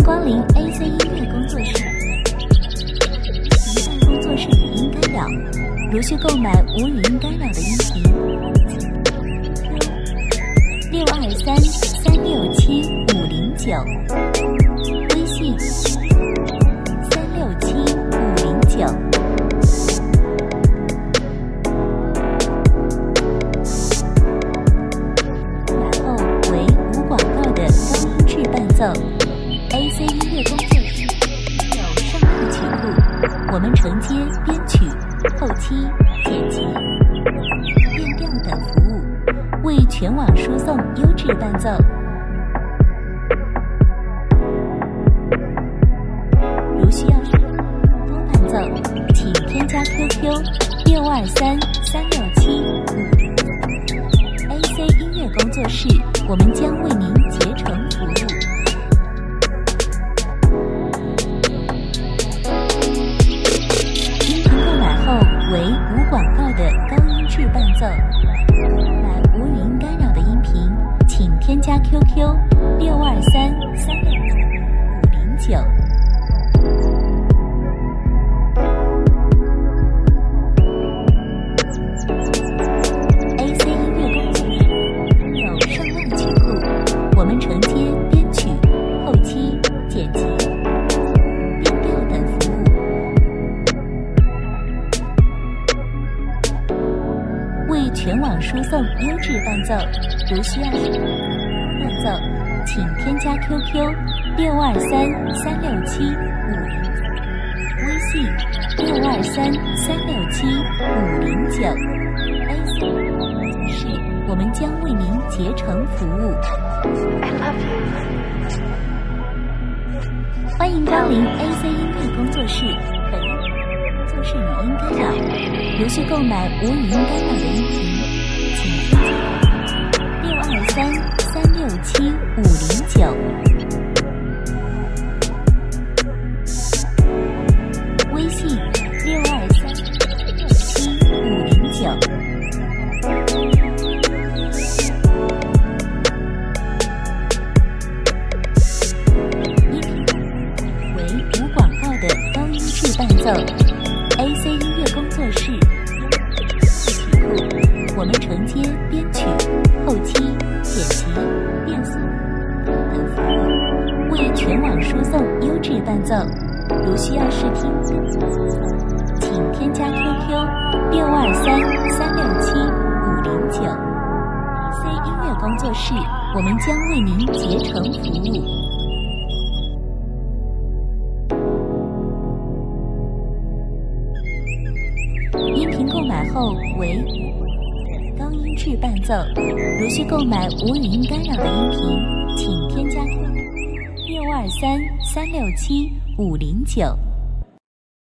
光临 AC 音乐工作室。以下工作室语音干扰，如需购买无语音干扰的音频，623-367-509，微信367-509。AC 音乐工作室有上万曲库，我们承接编曲、后期、剪辑、变调等服务，为全网输送优质伴奏。如需要多伴奏，请添加 QQ 623-367-509。AC 音乐工作室，我们将为您竭诚服务。为无广告的高音质伴奏，买无语音干扰的音频，请添加 QQ 623-367-509。AC 音乐工作室有上万曲库，我们承接编曲、后期、剪辑、变调等服务。为全网输送优质伴奏，如需要伴奏，请添加 QQ 623-367-509，微信623-367-509。AC 是我们将为您竭诚服务。I love you。欢迎光临 AC 音乐工作室。工作室语音干扰，如需购买无语音干扰的音频，请添加623-367-509，微信623-367-509。音频为无广告的高音质伴奏。AC 音乐工作室曲库，我们承接编曲、后期、剪辑、变速等服务，为全网输送优质伴奏。如需要试听，请添加 QQ 623-367-509。AC 音乐工作室，我们将为您竭诚服务。音频购买后为高音质伴奏，如需购买无语音干扰的音频，请添加623-367-509。